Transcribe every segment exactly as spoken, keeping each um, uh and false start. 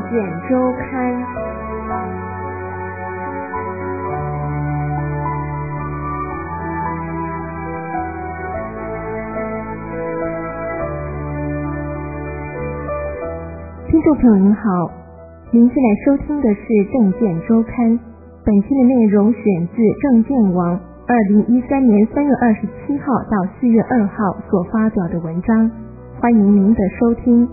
见周刊。听众朋友您好，您现在收听的是证件周刊，本期的内容选自证件网二零一三年三月二十七号到四月二号所发表的文章，欢迎您的收听。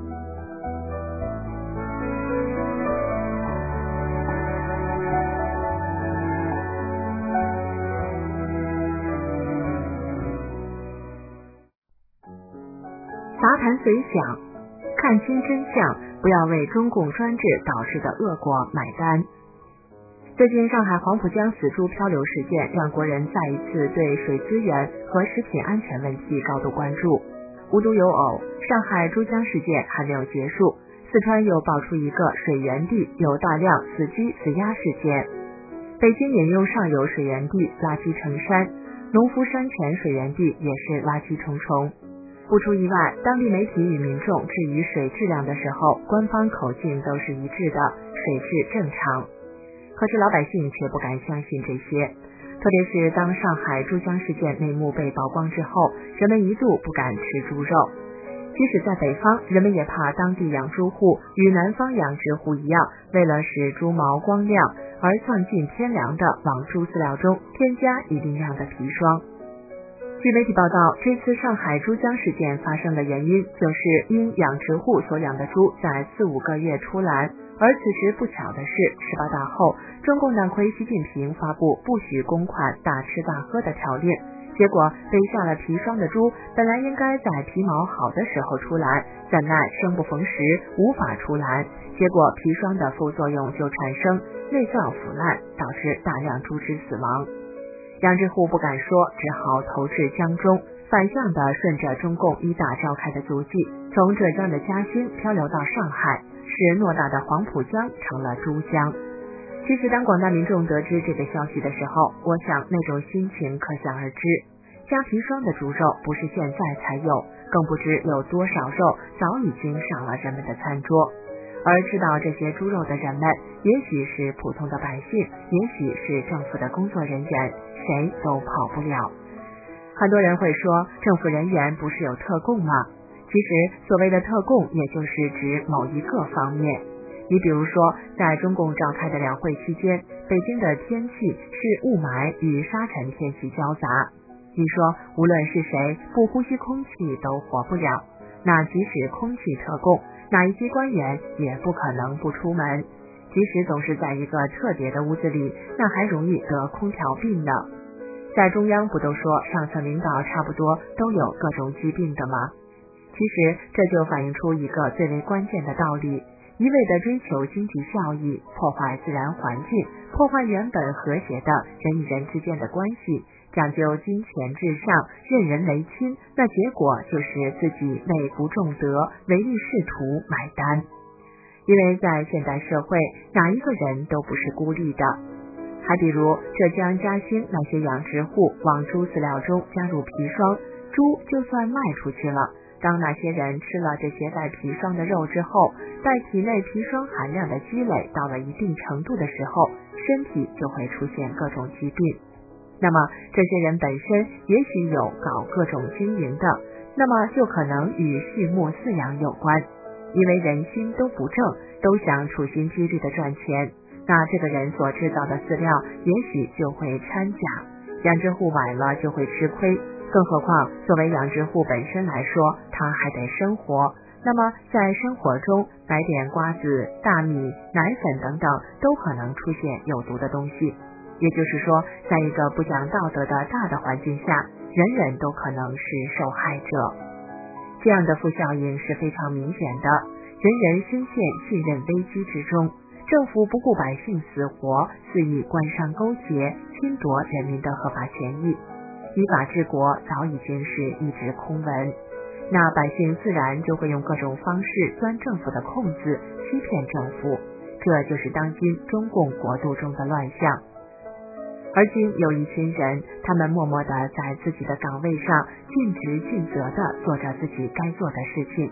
杂谈随想，看清真相，不要为中共专制导致的恶果买单。最近上海黄浦江死猪漂流事件让国人再一次对水资源和食品安全问题高度关注。无独有偶，上海珠江事件还没有结束，四川又爆出一个水源地有大量死鸡死鸭事件。北京引用上游水源地垃圾成山，农夫山泉水源地也是垃圾重重。不出意外，当地媒体与民众质疑水质量的时候，官方口径都是一致的，水质正常。可是老百姓却不敢相信这些，特别是当上海珠江事件内幕被曝光之后，人们一度不敢吃猪肉。即使在北方，人们也怕当地养猪户与南方养殖户一样，为了使猪毛光亮而丧尽天良的往猪饲料中添加一定量的砒霜。据媒体报道，这次上海珠江事件发生的原因，就是因养殖户所养的猪在四五个月出栏，而此时不巧的是，十八大后，中共党魁习近平发布不许公款大吃大喝的条令，结果被下了砒霜的猪，本来应该在皮毛好的时候出栏，怎奈生不逢时，无法出栏，结果砒霜的副作用就产生内脏腐烂，导致大量猪只死亡。养殖户不敢说，只好投至江中，反向的顺着中共一大召开的足迹，从浙江的嘉兴漂流到上海，使偌大的黄浦江成了珠江。其实当广大民众得知这个消息的时候，我想那种心情可想而知。加砒霜的猪肉不是现在才有，更不知有多少肉早已经上了人们的餐桌。而吃到这些猪肉的人们，也许是普通的百姓，也许是政府的工作人员，谁都跑不了。很多人会说，政府人员不是有特供吗？其实所谓的特供，也就是指某一个方面。你比如说，在中共召开的两会期间，北京的天气是雾霾与沙尘天气交杂。你说无论是谁不呼吸空气都活不了，那即使空气特供，哪一级官员也不可能不出门。即使总是在一个特别的屋子里，那还容易得空调病呢。在中央不都说上层领导差不多都有各种疾病的吗？其实这就反映出一个最为关键的道理，一味的追求经济效益，破坏自然环境，破坏原本和谐的人与人之间的关系，讲究金钱至上，任人唯亲，那结果就是自己内不重德，唯利是图，买单。因为在现代社会，哪一个人都不是孤立的。还比如浙江嘉兴那些养殖户往猪饲料中加入砒霜，猪就算卖出去了，当那些人吃了这些带砒霜的肉之后，待体内砒霜含量的积累到了一定程度的时候，身体就会出现各种疾病。那么这些人本身也许有搞各种经营的，那么就可能与畜牧饲养有关。因为人心都不正，都想处心积虑的赚钱，那这个人所制造的饲料也许就会掺假，养殖户买了就会吃亏。更何况作为养殖户本身来说，他还得生活，那么在生活中买点瓜子、大米、奶粉等等都可能出现有毒的东西。也就是说，在一个不讲道德的大的环境下，人人都可能是受害者。这样的负效应是非常明显的，人人深陷信任危机之中，政府不顾百姓死活，肆意官商勾结，侵夺人民的合法权益。依法治国早已经是一纸空文，那百姓自然就会用各种方式钻政府的空子，欺骗政府，这就是当今中共国度中的乱象。而今有一群人，他们默默地在自己的岗位上尽职尽责地做着自己该做的事情，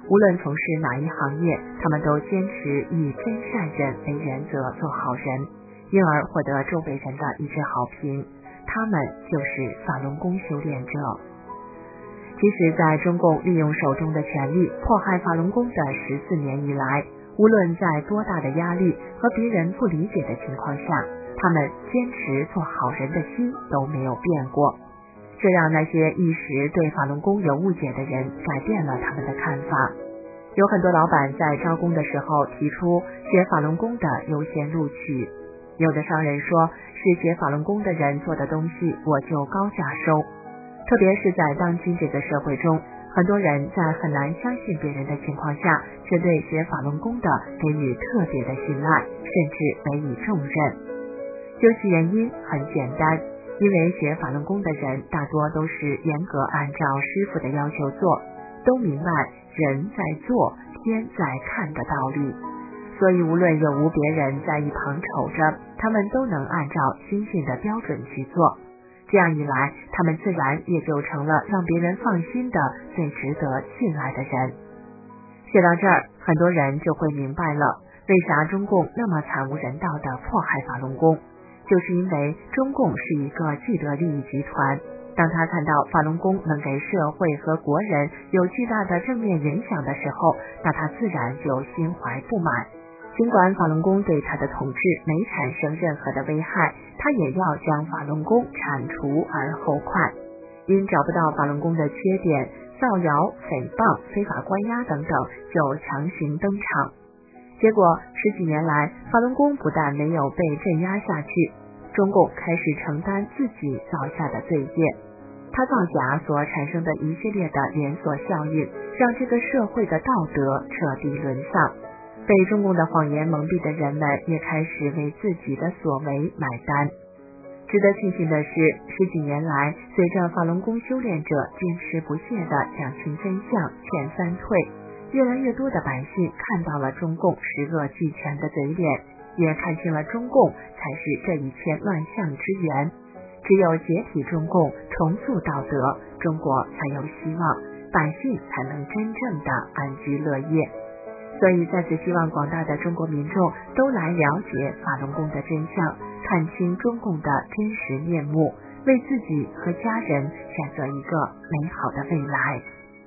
无论从事哪一行业，他们都坚持以真善忍为原则做好人，因而获得周围人的一致好评。他们就是法轮功修炼者。即使在中共利用手中的权力迫害法轮功的十四年以来，无论在多大的压力和别人不理解的情况下，他们坚持做好人的心都没有变过。这让那些一时对法轮功有误解的人改变了他们的看法。有很多老板在招工的时候提出学法轮功的优先录取，有的商人说是学法轮功的人做的东西我就高价收。特别是在当今这个社会中，很多人在很难相信别人的情况下，却对学法轮功的给予特别的信赖，甚至委以重任。究其原因很简单，因为学法轮功的人大多都是严格按照师傅的要求做，都明白人在做，天在看的道理，所以无论有无别人在一旁瞅着，他们都能按照心性的标准去做。这样一来，他们自然也就成了让别人放心的最值得信赖的人。写到这儿，很多人就会明白了，为啥中共那么惨无人道的迫害法轮功，就是因为中共是一个既得利益集团。当他看到法轮功能给社会和国人有巨大的正面影响的时候，那他自然就心怀不满。尽管法轮功对他的统治没产生任何的危害，他也要将法轮功铲除而后快。因找不到法轮功的缺点，造谣、诽谤、非法关押等等，就强行登场。结果十几年来，法轮功不但没有被镇压下去，中共开始承担自己造下的罪业。他造假所产生的一系列的连锁效应，让这个社会的道德彻底沦丧。被中共的谎言蒙蔽的人们也开始为自己的所为买单。值得庆幸的是，十几年来，随着法轮功修炼者坚持不懈地讲清真相、劝三退，越来越多的百姓看到了中共十恶俱全的嘴脸，也看清了中共才是这一切乱象之源。只有解体中共，重塑道德，中国才有希望，百姓才能真正的安居乐业。所以再次希望广大的中国民众都来了解法轮功的真相，看清中共的真实面目，为自己和家人选择一个美好的未来。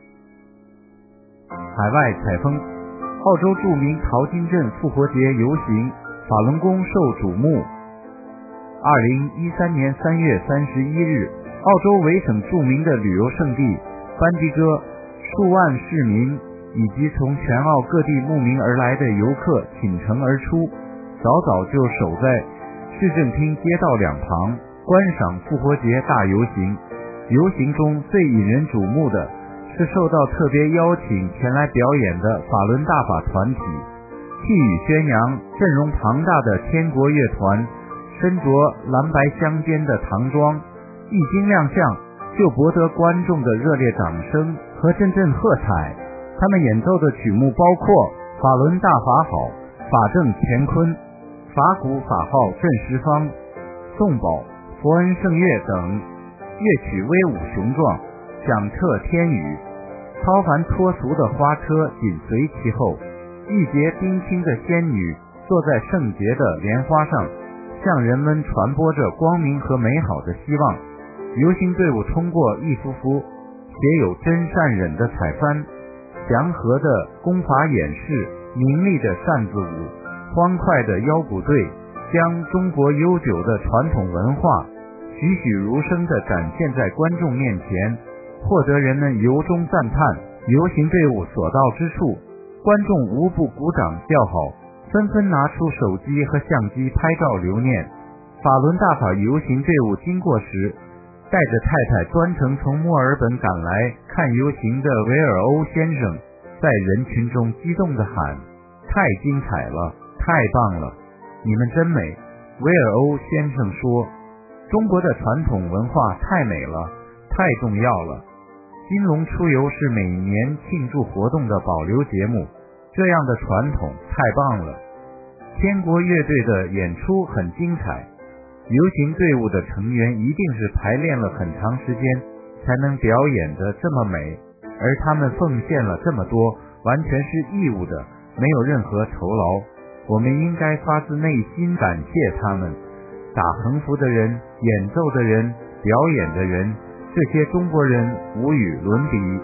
海外采风，澳洲著名淘金镇复活节游行，法轮功受瞩目。二零一三年三月三十一日，澳洲维省著名的旅游胜地班迪哥，数万市民以及从全澳各地慕名而来的游客倾城而出，早早就守在市政厅街道两旁观赏复活节大游行。游行中最引人瞩目的是受到特别邀请前来表演的法轮大法团体，气宇轩扬、阵容庞大的天国乐团，身着蓝白相间的唐装，一经亮相就博得观众的热烈掌声和阵阵喝彩。他们演奏的曲目包括法轮大法好、法正乾坤、法鼓法号震十方、颂宝、佛恩圣乐等，乐曲威武雄壮，响彻天宇。超凡脱俗的花车紧随其后，玉洁冰清的仙女坐在圣洁的莲花上，向人们传播着光明和美好的希望。游行队伍通过一幅幅写有真善忍的彩幡，祥和的功法演示，明丽的扇子舞，欢快的腰鼓队，将中国悠久的传统文化栩栩如生地展现在观众面前，获得人们由衷赞叹。游行队伍所到之处，观众无不鼓掌叫好，纷纷拿出手机和相机拍照留念。法轮大法游行队伍经过时，带着太太专程从墨尔本赶来看游行的维尔欧先生在人群中激动地喊：太精彩了，太棒了，你们真美。维尔欧先生说，中国的传统文化太美了，太重要了。金龙出游是每年庆祝活动的保留节目，这样的传统太棒了。天国乐队的演出很精彩，游行队伍的成员一定是排练了很长时间才能表演得这么美，而他们奉献了这么多， 完全是义务的，没有任何酬劳。我们应该发自内心感谢他们。打横幅的人、演奏的人、表演的人，这些中国人无与伦比。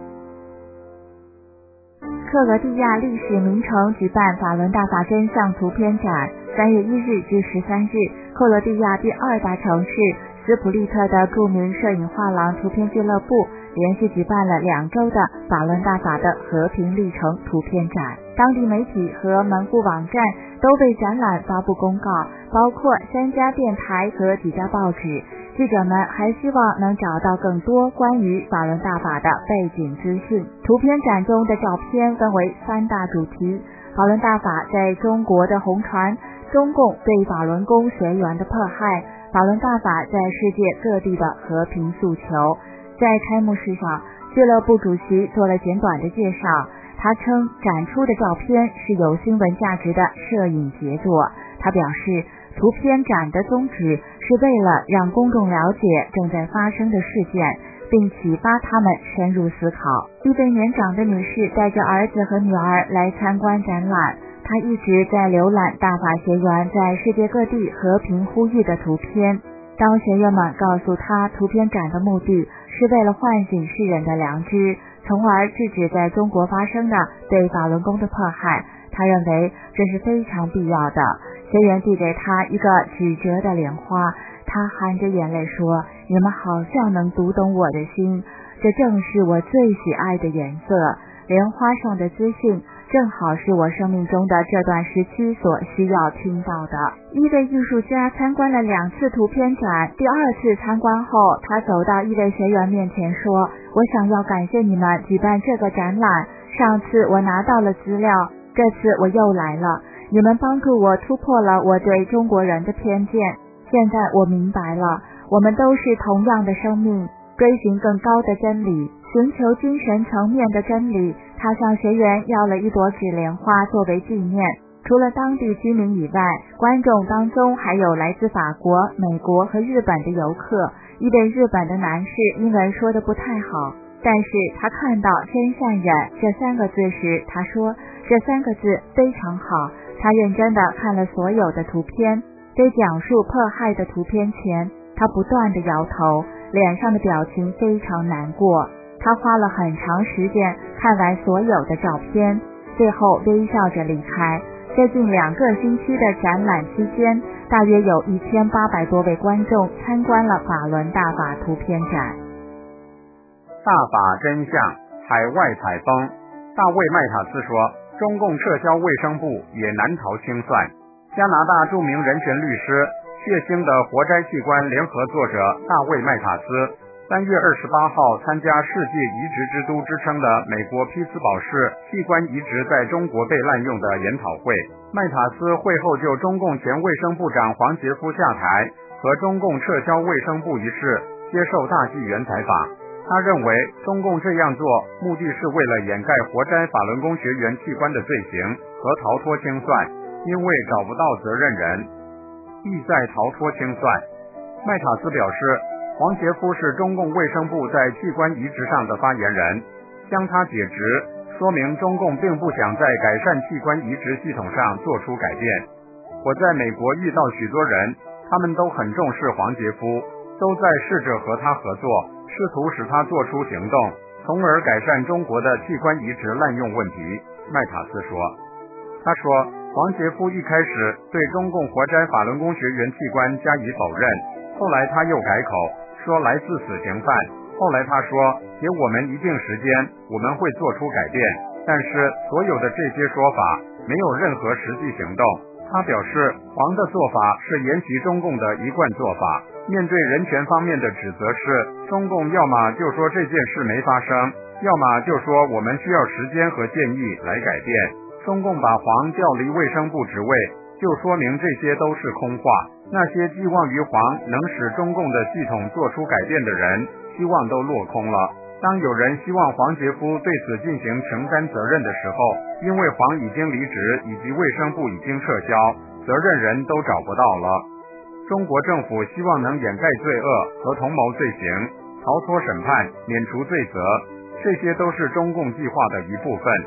克罗地亚历史名城举办法轮大法真相图片展，三月一日至十三日，克罗地亚第二大城市斯普利特的著名摄影画廊图片俱乐部连续举办了两周的法轮大法的和平历程图片展。当地媒体和门户网站都为展览发布公告，包括三家电台和几家报纸。记者们还希望能找到更多关于法轮大法的背景资讯。图片展中的照片分为三大主题：法轮大法在中国的红传，中共对法轮功学员的迫害，法轮大法在世界各地的和平诉求。在开幕式上，俱乐部主席做了简短的介绍，他称展出的照片是有新闻价值的摄影杰作。他表示，图片展的宗旨是为了让公众了解正在发生的事件，并启发他们深入思考。一位年长的女士带着儿子和女儿来参观展览，她一直在浏览大法学员在世界各地和平呼吁的图片。当学员们告诉她图片展的目的是为了唤醒世人的良知，从而制止在中国发生的对法轮功的迫害，她认为这是非常必要的。学员递给他一个纸折的莲花，他含着眼泪说：“你们好像能读懂我的心，这正是我最喜爱的颜色。莲花上的资讯正好是我生命中的这段时期所需要听到的。”一位艺术家参观了两次图片展，第二次参观后，他走到一位学员面前说：“我想要感谢你们举办这个展览，上次我拿到了资料，这次我又来了。你们帮助我突破了我对中国人的偏见，现在我明白了，我们都是同样的生命，追寻更高的真理，寻求精神层面的真理。”他向学员要了一朵纸莲花作为纪念。除了当地居民以外，观众当中还有来自法国、美国和日本的游客。一位日本的男士英文说得不太好，但是他看到真善忍这三个字时，他说这三个字非常好。他认真地看了所有的图片，在讲述迫害的图片前，他不断地摇头，脸上的表情非常难过。他花了很长时间看完所有的照片，最后微笑着离开。在近两个星期的展览期间，大约有一千八百多位观众参观了法轮大法图片展。 大法真相，海外采风。大卫麦塔斯说，中共撤销卫生部也难逃清算。加拿大著名人权律师、血腥的活摘器官联合作者大卫麦塔斯三月二十八号参加世界移植之都之称的美国匹兹堡市器官移植在中国被滥用的研讨会。麦塔斯会后就中共前卫生部长黄杰夫下台和中共撤销卫生部一事接受大纪元采访。他认为中共这样做目的是为了掩盖活摘法轮功学员器官的罪行和逃脱清算，因为找不到责任人，意在逃脱清算。麦塔斯表示，黄杰夫是中共卫生部在器官移植上的发言人，将他解职，说明中共并不想在改善器官移植系统上做出改变。我在美国遇到许多人，他们都很重视黄杰夫，都在试着和他合作，试图使他做出行动，从而改善中国的器官移植滥用问题。麦塔斯说，他说黄杰夫一开始对中共活摘法轮功学员器官加以否认，后来他又改口说来自死刑犯，后来他说给我们一定时间，我们会做出改变，但是所有的这些说法没有任何实际行动。他表示黄的做法是沿袭中共的一贯做法，面对人权方面的指责是，中共要么就说这件事没发生，要么就说我们需要时间和建议来改变。中共把黄调离卫生部职位，就说明这些都是空话。那些寄望于黄能使中共的系统做出改变的人，希望都落空了。当有人希望黄杰夫对此进行承担责任的时候，因为黄已经离职以及卫生部已经撤销，责任人都找不到了。中国政府希望能掩盖罪恶和同谋罪行，逃脱审判，免除罪责，这些都是中共计划的一部分。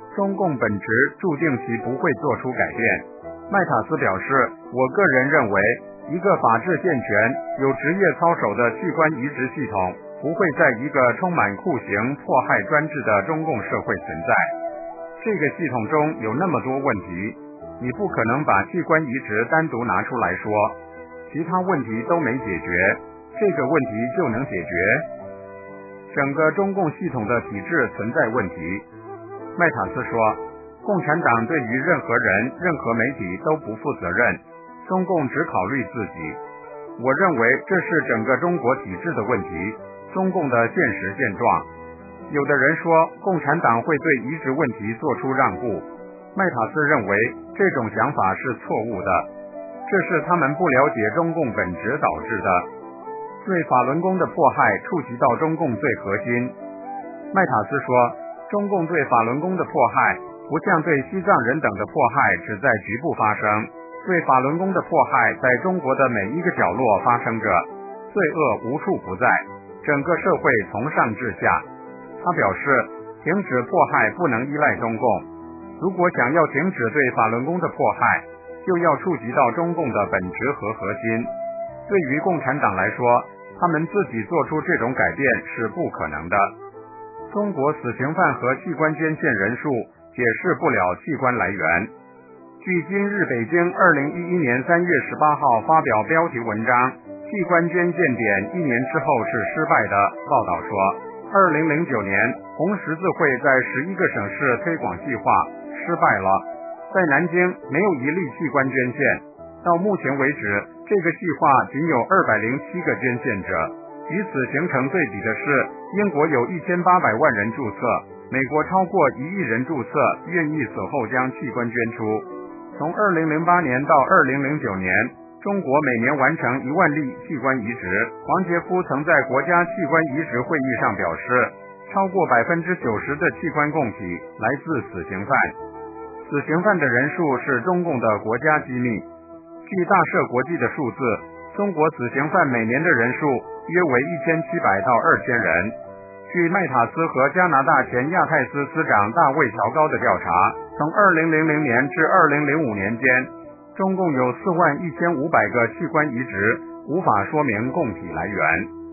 中共本质注定其不会做出改变。麦塔斯表示，我个人认为，一个法治健全、有职业操守的器官移植系统不会在一个充满酷刑迫害专制的中共社会存在。这个系统中有那么多问题，你不可能把器官移植单独拿出来说，其他问题都没解决，这个问题就能解决。整个中共系统的体制存在问题。麦塔斯说，共产党对于任何人、任何媒体都不负责任，中共只考虑自己。我认为这是整个中国体制的问题，中共的现实现状。有的人说共产党会对移植问题做出让步，麦塔斯认为这种想法是错误的，这是他们不了解中共本质导致的。对法轮功的迫害触及到中共最核心。麦塔斯说，中共对法轮功的迫害不像对西藏人等的迫害只在局部发生，对法轮功的迫害在中国的每一个角落发生着，罪恶无处不在，整个社会从上至下。他表示，停止迫害不能依赖中共，如果想要停止对法轮功的迫害，就要触及到中共的本质和核心。对于共产党来说，他们自己做出这种改变是不可能的。中国死刑犯和器官捐献人数解释不了器官来源。据今日北京二零一一年三月十八号发表标题文章《器官捐献点一年之后是失败的》报道说，二零零九年红十字会在十一个省市推广计划失败了，在南京没有一例器官捐献，到目前为止这个计划仅有二百零七个捐献者。与此形成对比的是，英国有一千八百万人注册，美国超过一亿人注册，愿意死后将器官捐出。从二零零八年到二零零九年，中国每年完成一万例器官移植。黄杰夫曾在国家器官移植会议上表示，超过百分之九十的器官供体来自死刑犯。死刑犯的人数是中共的国家机密。据大社国际的数字，中国死刑犯每年的人数约为一千七百到二千人。据麦塔斯和加拿大前亚太司司长大卫乔高的调查，从二零零零年至二零零五年间，中共有四万一千五百个器官移植，无法说明供体来源。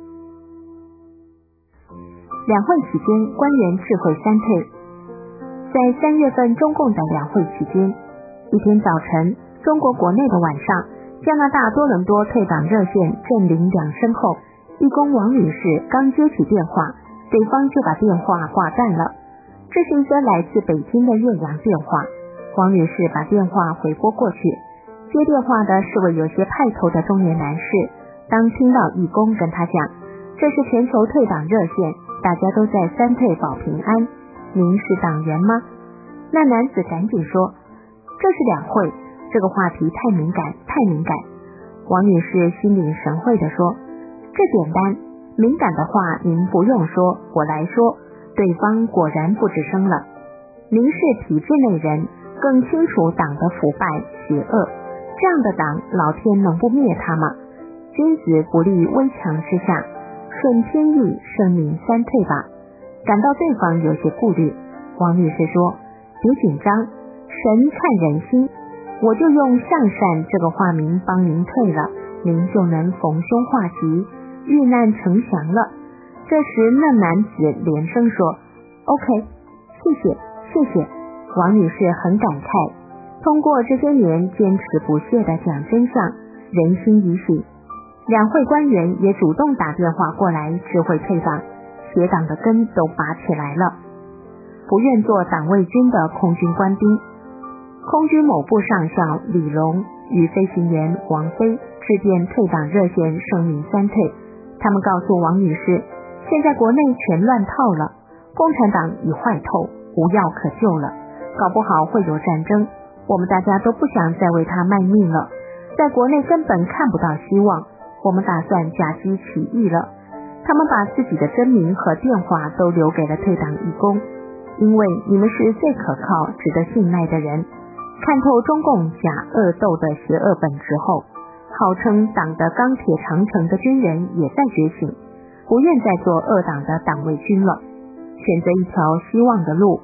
两会期间，官员智慧三退。在三月份中共的两会期间，一天早晨，中国国内的晚上，加拿大多伦多退党热线震铃两声后，义工王女士刚接起电话，对方就把电话挂断了。这是一则来自北京的岳阳电话，王女士把电话回拨过去，接电话的是位有些派头的中年男士。当听到义工跟他讲，这是全球退党热线，大家都在三退保平安，您是党员吗？那男子赶紧说，这是两会，这个话题太敏感，太敏感。王女士心领神会地说，这简单，敏感的话您不用说，我来说。对方果然不吱声了。您是体制内人，更清楚党的腐败邪恶，这样的党老天能不灭他吗？君子不立危墙之下，顺天意，圣明三退吧。感到对方有些顾虑，王女士说，别紧张，神看人心，我就用向善这个化名帮您退了，您就能逢凶化吉，遇难成祥了。这时那男子连声说 OK， 谢谢谢谢。王女士很感慨，通过这些年坚持不懈的讲真相，人心已醒。两会官员也主动打电话过来知会退党，协党的根都拔起来了。不愿做党卫军的空军官兵，空军某部上校李龙与飞行员王飞致电退党热线声明三退，他们告诉王女士，现在国内全乱套了，共产党已坏透，无药可救了，搞不好会有战争，我们大家都不想再为他卖命了，在国内根本看不到希望，我们打算假机起义了。他们把自己的真名和电话都留给了退党义工，因为你们是最可靠值得信赖的人。看透中共假恶斗的邪恶本质后，号称党的钢铁长城的军人也在觉醒，不愿再做恶党的党卫军了，选择一条希望的路。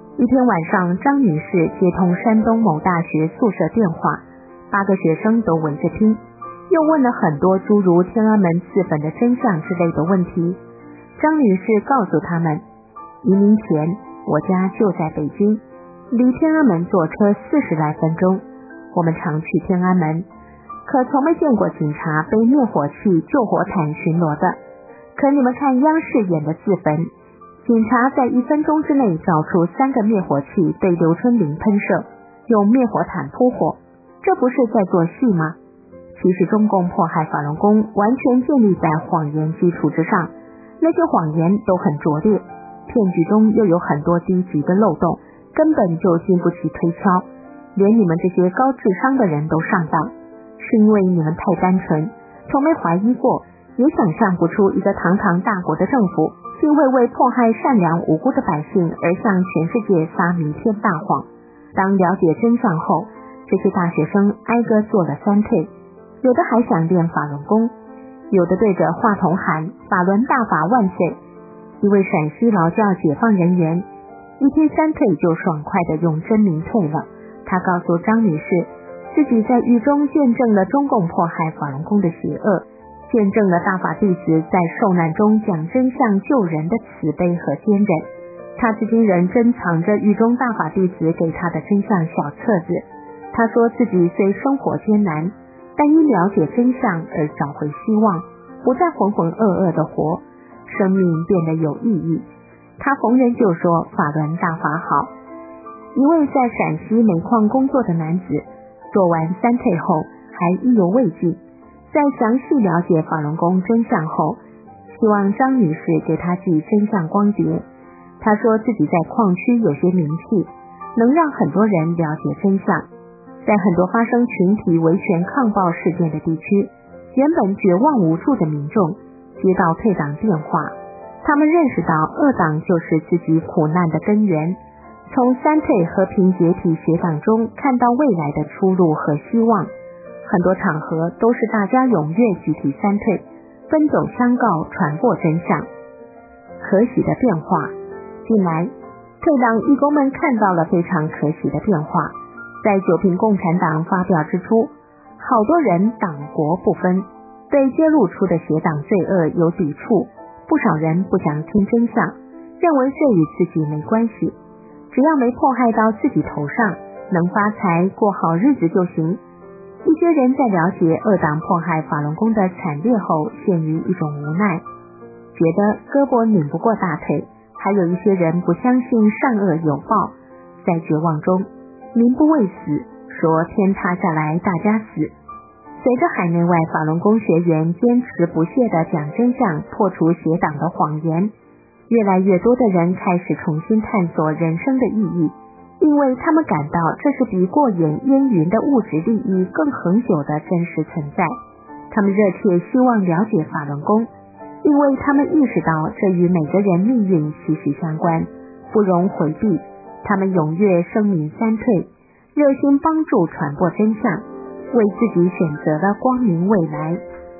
一天晚上，张女士接通山东某大学宿舍电话，八个学生都围着听，又问了很多诸如天安门自焚的真相之类的问题。张女士告诉他们，移民前我家就在北京，离天安门坐车四十来分钟，我们常去天安门，可从没见过警察背灭火器救火毯巡逻的。可你们看央视演的自焚，警察在一分钟之内找出三个灭火器对刘春林喷射，用灭火毯扑火，这不是在做戏吗？其实中共迫害法轮功完全建立在谎言基础之上，那些谎言都很拙劣，骗局中又有很多低级的漏洞，根本就经不起推敲，连你们这些高智商的人都上当，是因为你们太单纯，从没怀疑过，也想象不出一个堂堂大国的政府竟会为迫害善良无辜的百姓而向全世界撒弥天大谎。当了解真相后，这些大学生挨个做了三退，有的还想练法轮功，有的对着话筒喊法轮大法万岁。一位陕西劳教解放人员一天三退就爽快地用真名退了，他告诉张女士，自己在狱中见证了中共迫害法轮功的邪恶，见证了大法弟子在受难中讲真相救人的慈悲和坚韧。他至今仍珍藏着狱中大法弟子给他的真相小册子。他说自己虽生活艰难，但因了解真相而找回希望，不再浑浑噩噩的活，生命变得有意义。他逢人就说法轮大法好。一位在陕西煤矿工作的男子做完三退后还意犹未尽，在详细了解法轮功真相后，希望张女士给他寄真相光碟。他说自己在矿区有些名气，能让很多人了解真相。在很多发生群体维权抗暴事件的地区，原本绝望无助的民众接到退党电话，他们认识到恶党就是自己苦难的根源，从三退和平解体学党中看到未来的出路和希望。很多场合都是大家踊跃集体三退，奔走相告，传播真相。可喜的变化，近来退党义工们看到了非常可喜的变化。在九平共产党发表之初，好多人党国不分，对揭露出的邪党罪恶有抵触，不少人不想听真相，认为这与自己没关系，只要没迫害到自己头上，能发财过好日子就行。一些人在了解恶党迫害法轮功的惨烈后，陷于一种无奈，觉得胳膊拧不过大腿，还有一些人不相信善恶有报，在绝望中民不畏死，说天塌下来大家死。随着海内外法轮功学员坚持不懈地讲真相，破除邪党的谎言，越来越多的人开始重新探索人生的意义，因为他们感到这是比过眼烟云的物质利益更恒久的真实存在。他们热切希望了解法轮功，因为他们意识到这与每个人命运息息相关，不容回避。他们踊跃声明三退，热心帮助传播真相，为自己选择了光明未来。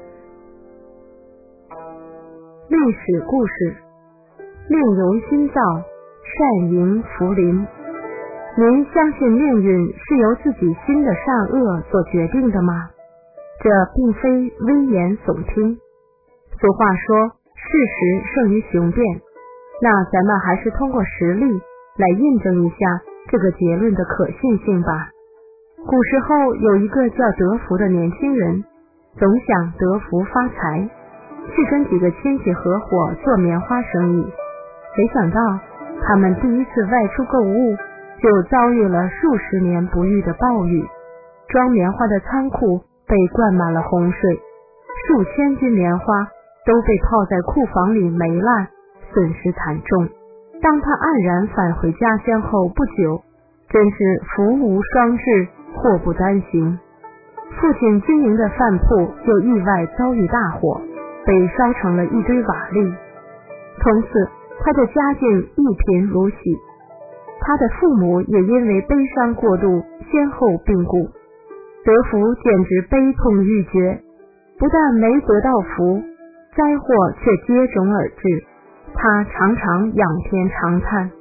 历史故事，命由心造，善迎福临。您相信命运是由自己心的善恶所决定的吗？这并非危言耸听。俗话说，事实胜于雄辩，那咱们还是通过实例来印证一下这个结论的可信性吧。古时候有一个叫德福的年轻人，总想得福发财，去跟几个亲戚合伙做棉花生意。没想到他们第一次外出购物，就遭遇了数十年不遇的暴雨，装棉花的仓库被灌满了洪水，数千斤棉花都被泡在库房里霉烂，损失惨重。当他黯然返回家乡后不久，真是福无双至，祸不单行。父亲经营的饭铺又意外遭遇大火，被烧成了一堆瓦砾。从此他的家境一贫如洗，他的父母也因为悲伤过度先后病故。德福简直悲痛欲绝，不但没得到福，灾祸却接踵而至，他常常仰天长叹，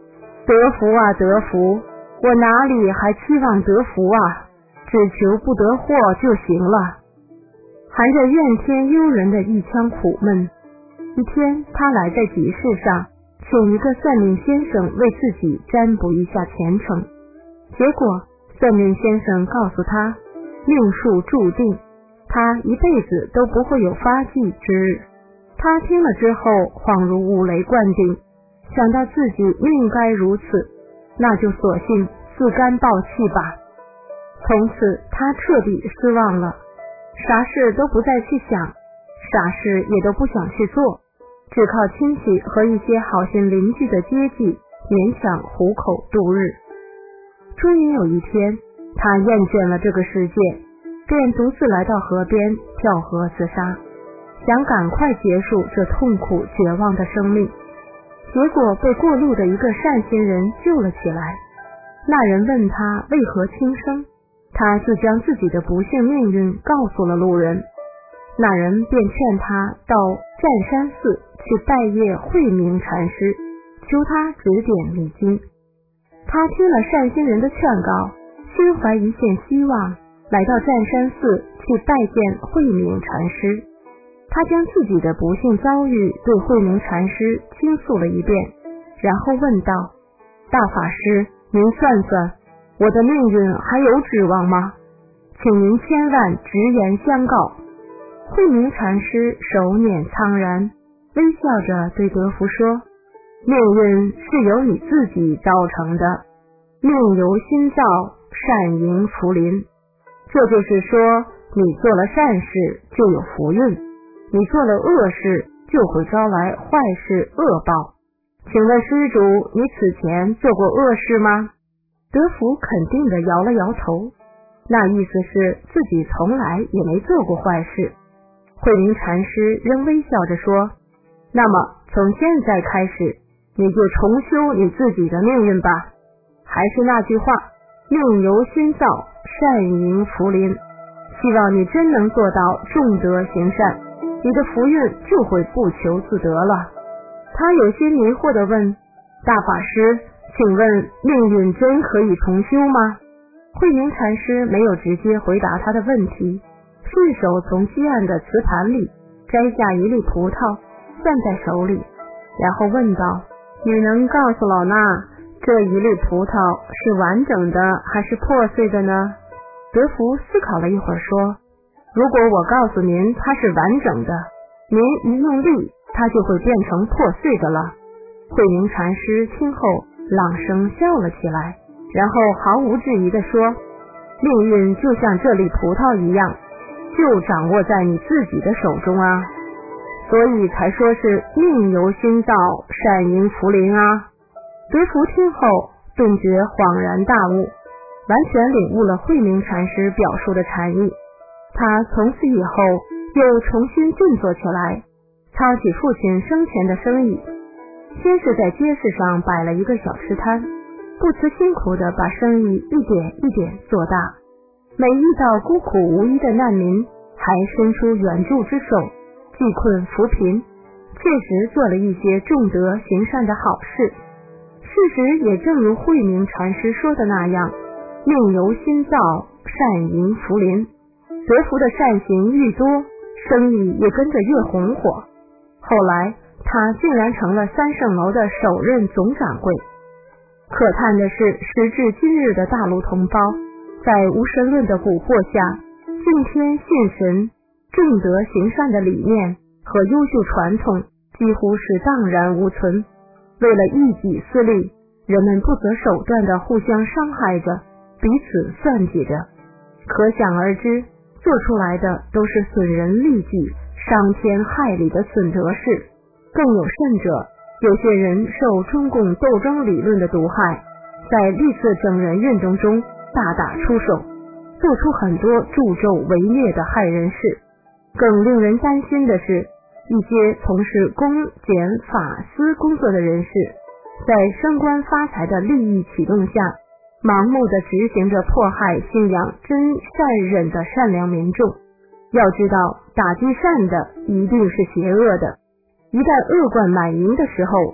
得福啊得福，我哪里还期望得福啊，只求不得祸就行了。含着怨天尤人的一腔苦闷，一天他来在集市上，请一个算命先生为自己占卜一下前程。结果算命先生告诉他，命数注定，他一辈子都不会有发迹之日。他听了之后恍如五雷贯顶，想到自己命该如此，那就索性自甘抱弃吧。从此他彻底失望了，啥事都不再去想，啥事也都不想去做，只靠亲戚和一些好心邻居的接济勉强糊口度日。终于有一天，他厌倦了这个世界，便独自来到河边跳河自杀，想赶快结束这痛苦绝望的生命。结果被过路的一个善心人救了起来。那人问他为何轻生，他就将自己的不幸命运告诉了路人。那人便劝他到占山寺去拜谒慧明禅师，求他指点迷津。他听了善心人的劝告，心怀一线希望，来到占山寺去拜见慧明禅师。他将自己的不幸遭遇对慧明禅师倾诉了一遍，然后问道：大法师，您算算，我的命运还有指望吗？请您千万直言相告。慧明禅师手捻苍然，微笑着对德福说：命运是由你自己造成的，命由心造，善迎福临。这就是说，你做了善事就有福运，你做了恶事就会招来坏事恶报。请问施主，你此前做过恶事吗？德福肯定地摇了摇头，那意思是自己从来也没做过坏事。慧明禅师仍微笑着说：那么从现在开始，你就重修你自己的命运吧。还是那句话，命由心造，善迎福临。希望你真能做到重德行善，你的福运就会不求自得了。他有些迷惑地问：大法师，请问命运真可以重修吗？慧明禅师没有直接回答他的问题，顺手从西岸的瓷盘里摘下一粒葡萄攥在手里，然后问道：你能告诉老衲，这一粒葡萄是完整的还是破碎的呢？德福思考了一会儿说：如果我告诉您它是完整的，您一用力它就会变成破碎的了。慧明禅师听后朗声笑了起来，然后毫无质疑地说：命运就像这粒葡萄一样，就掌握在你自己的手中啊，所以才说是命由心造，善迎福临啊。德福听后顿觉恍然大悟，完全领悟了慧明禅师表述的禅意。他从此以后又重新振作起来，操起父亲生前的生意。先是在街市上摆了一个小吃摊，不辞辛苦地把生意一点一点做大。每遇到孤苦无依的难民，还伸出援助之手，济困扶贫，确实做了一些重德行善的好事。事实也正如慧明禅师说的那样，命由心造，善迎福临。德福的善行愈多，生意也跟着越红火。后来他竟然成了三圣楼的首任总掌柜。可叹的是，时至今日的大陆同胞，在无神论的蛊惑下，敬天信神、重德行善的理念和优秀传统几乎是荡然无存。为了一己私利，人们不择手段地互相伤害着，彼此算计着，可想而知，做出来的都是损人利己、伤天害理的损德事。更有甚者，有些人受中共斗争理论的毒害，在历次整人运动中大打出手，做出很多助纣为虐的害人事。更令人担心的是，一些从事公检法司工作的人士，在升官发财的利益启动下，盲目地执行着迫害信仰真善忍的善良民众。要知道，打击善的一定是邪恶的，一旦恶贯满盈的时候，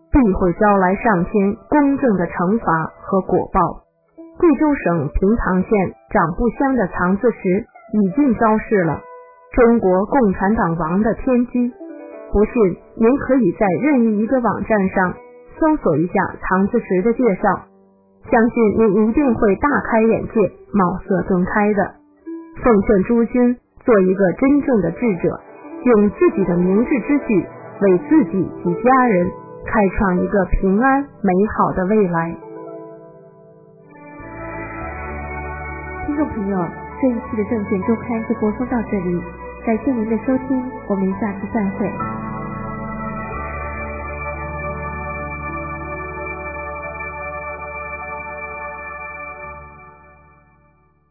必会招来上天公正的惩罚和果报。贵州省平塘县长布乡的藏字石已经昭示了中国共产党王的天机。不信，您可以在任意一个网站上搜索一下藏字石的介绍，相信您一定会大开眼界，茅塞顿开的。奉劝诸君做一个真正的智者，用自己的明智之举为自己及家人开创一个平安美好的未来。 听众朋友，这一期的证券周刊就播送到这里，感谢您的收听，我们下次再会。